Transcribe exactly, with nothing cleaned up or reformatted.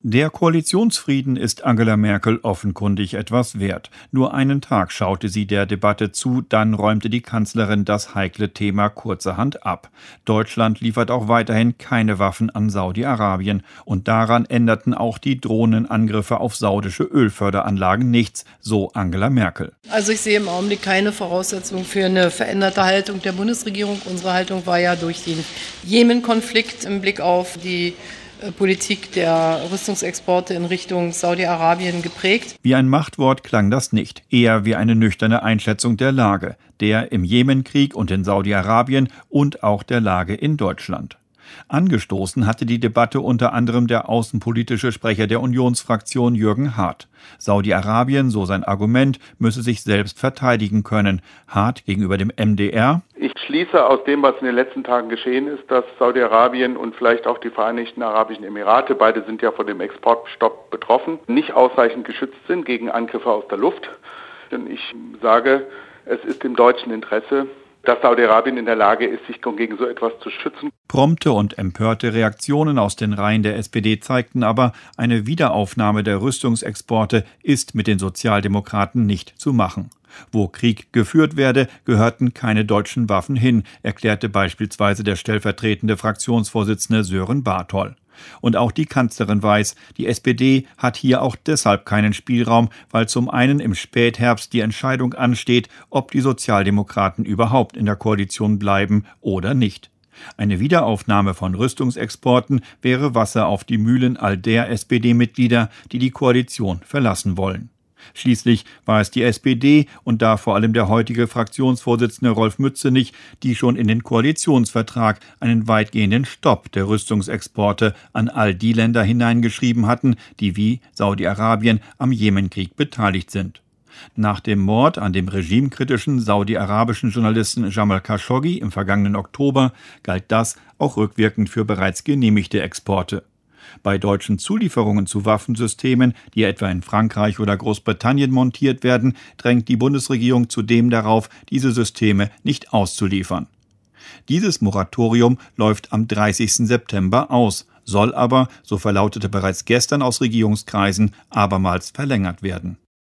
Der Koalitionsfrieden ist Angela Merkel offenkundig etwas wert. Nur einen Tag schaute sie der Debatte zu, dann räumte die Kanzlerin das heikle Thema kurzerhand ab. Deutschland liefert auch weiterhin keine Waffen an Saudi-Arabien. Und daran änderten auch die Drohnenangriffe auf saudische Ölförderanlagen nichts, so Angela Merkel. Also ich sehe im Augenblick keine Voraussetzung für eine veränderte Haltung der Bundesregierung. Unsere Haltung war ja durch den Jemen-Konflikt im Blick auf die Politik der Rüstungsexporte in Richtung Saudi-Arabien geprägt. Wie ein Machtwort klang das nicht, eher wie eine nüchterne Einschätzung der Lage, der im Jemenkrieg und in Saudi-Arabien und auch der Lage in Deutschland. Angestoßen hatte die Debatte unter anderem der außenpolitische Sprecher der Unionsfraktion Jürgen Hart. Saudi-Arabien, so sein Argument, müsse sich selbst verteidigen können. Hart gegenüber dem M D R: Ich schließe aus dem, was in den letzten Tagen geschehen ist, dass Saudi-Arabien und vielleicht auch die Vereinigten Arabischen Emirate, beide sind ja von dem Exportstopp betroffen, nicht ausreichend geschützt sind gegen Angriffe aus der Luft. Denn ich sage, es ist im deutschen Interesse, dass Saudi-Arabien in der Lage ist, sich gegen so etwas zu schützen. Prompte und empörte Reaktionen aus den Reihen der S P D zeigten aber, eine Wiederaufnahme der Rüstungsexporte ist mit den Sozialdemokraten nicht zu machen. Wo Krieg geführt werde, gehörten keine deutschen Waffen hin, erklärte beispielsweise der stellvertretende Fraktionsvorsitzende Sören Barthol. Und auch die Kanzlerin weiß, die S P D hat hier auch deshalb keinen Spielraum, weil zum einen im Spätherbst die Entscheidung ansteht, ob die Sozialdemokraten überhaupt in der Koalition bleiben oder nicht. Eine Wiederaufnahme von Rüstungsexporten wäre Wasser auf die Mühlen all der S P D-Mitglieder, die die Koalition verlassen wollen. Schließlich war es die S P D und da vor allem der heutige Fraktionsvorsitzende Rolf Mützenich, die schon in den Koalitionsvertrag einen weitgehenden Stopp der Rüstungsexporte an all die Länder hineingeschrieben hatten, die wie Saudi-Arabien am Jemenkrieg beteiligt sind. Nach dem Mord an dem regimekritischen saudi-arabischen Journalisten Jamal Khashoggi im vergangenen Oktober galt das auch rückwirkend für bereits genehmigte Exporte. Bei deutschen Zulieferungen zu Waffensystemen, die etwa in Frankreich oder Großbritannien montiert werden, drängt die Bundesregierung zudem darauf, diese Systeme nicht auszuliefern. Dieses Moratorium läuft am dreißigsten September aus, soll aber, so verlautete bereits gestern aus Regierungskreisen, abermals verlängert werden.